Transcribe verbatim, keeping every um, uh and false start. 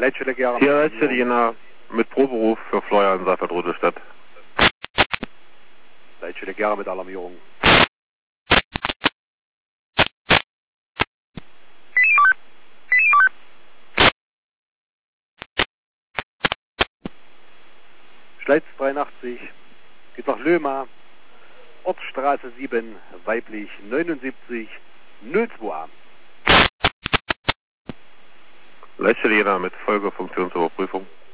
Leitstelle Gera. Hier Leitstelle Jena mit Proberuf für Florian Seifert Rodelstadt. Leitstelle Gera mit Alarmierung. Schleiz dreiundachtzig, geht nach Löma, Ortsstraße sieben, weiblich neunundsiebzig, null zwei A. Leitstelle Jena mit Folgefunktionsüberprüfung.